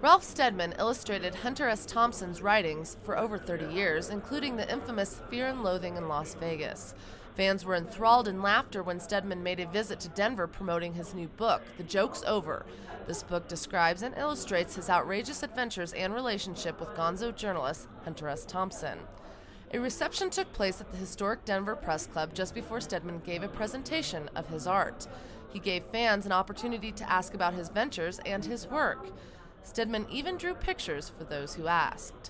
Ralph Steadman illustrated Hunter S. Thompson's writings for over 30 years, including the infamous Fear and Loathing in Las Vegas. Fans were enthralled in laughter when Steadman made a visit to Denver promoting his new book, The Joke's Over. This book describes and illustrates his outrageous adventures and relationship with gonzo journalist Hunter S. Thompson. A reception took place at the historic Denver Press Club just before Steadman gave a presentation of his art. He gave fans an opportunity to ask about his ventures and his work. Steadman even drew pictures for those who asked.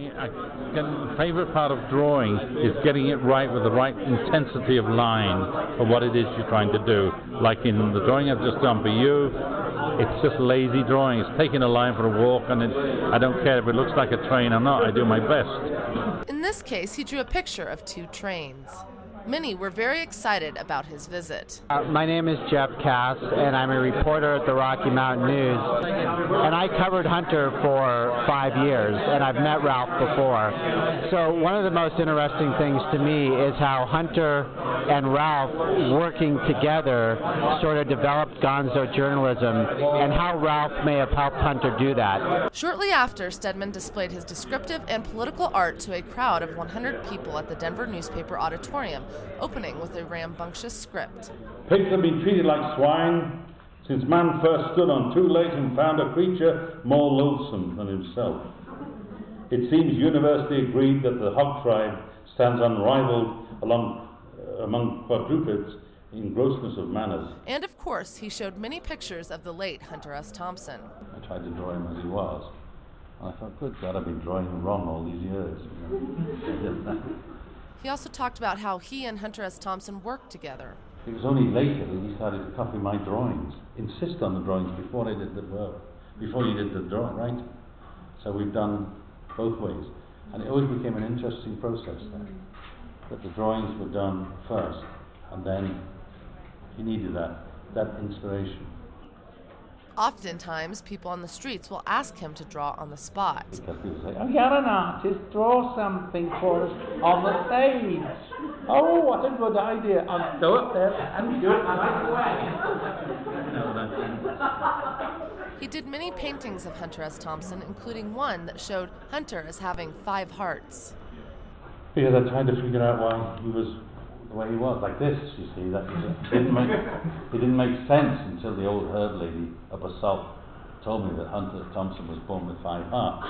The favorite part of drawing is getting it right with the right intensity of line for what it is you're trying to do. Like in the drawing I've just done for you, it's just lazy drawing. It's taking a line for a walk, and I don't care if it looks like a train or not. I do my best. In this case, he drew a picture of two trains. Many were very excited about his visit. My name is Jeff Cass, and I'm a reporter at the Rocky Mountain News. And I covered Hunter for 5 years, and I've met Ralph before. So one of the most interesting things to me is how Hunter and Ralph, working together, sort of developed gonzo journalism, and how Ralph may have helped Hunter do that. Shortly after, Steadman displayed his descriptive and political art to a crowd of 100 people at the Denver Newspaper Auditorium, opening with a rambunctious script. Pigs have been treated like swine since man first stood on two legs and found a creature more loathsome than himself. It seems universally agreed that the hog tribe stands unrivaled among quadrupeds in grossness of manners. And of course, he showed many pictures of the late Hunter S. Thompson. I tried to draw him as he was. And I thought, good God, I've been drawing him wrong all these years. He also talked about how he and Hunter S. Thompson worked together. It was only later that he started to copy my drawings, insist on the drawings before I did the work, before he did the drawing, right? So we've done both ways. And it always became an interesting process then, that the drawings were done first, and then he needed that inspiration. Oftentimes, people on the streets will ask him to draw on the spot. Because people say, oh, you're an artist, draw something for us on the stage. Oh, what a good idea. I'll go up there and do it right away. He did many paintings of Hunter S. Thompson, including one that showed Hunter as having 5 hearts. Because I tried to figure out why he was the way he was, like this, you see. That it didn't make sense until the old herd lady up a salt told me that Hunter Thompson was born with 5 hearts.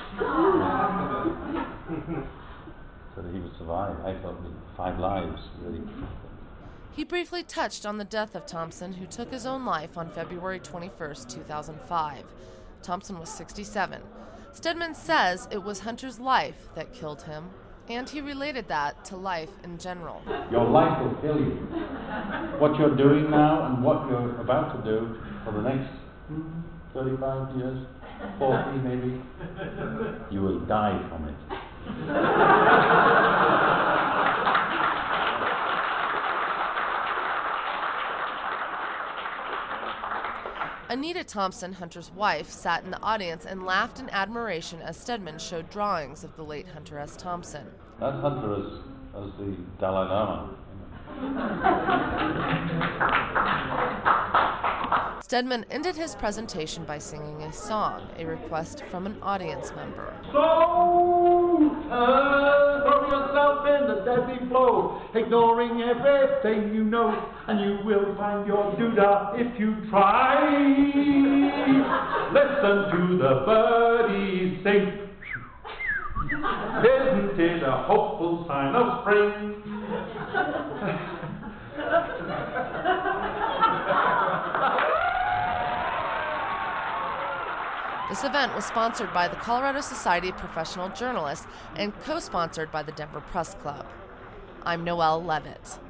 So that he would survive. I thought with 5 lives, really. He briefly touched on the death of Thompson, who took his own life on February 21st, 2005. Thompson was 67. Steadman says it was Hunter's life that killed him, and he related that to life in general. Your life will kill you. What you're doing now and what you're about to do for the next 35 years, 40 maybe, you will die from it. Anita Thompson, Hunter's wife, sat in the audience and laughed in admiration as Steadman showed drawings of the late Hunter S. Thompson. That's Hunter as the Dalai Lama. Steadman ended his presentation by singing a song, a request from an audience member. So throw yourself in the deadly flow, ignoring everything you know, and you will find your Duda if you try. Listen to the birdies sing. Isn't it a hopeful sign of spring? This event was sponsored by the Colorado Society of Professional Journalists and co-sponsored by the Denver Press Club. I'm Noelle Levitt.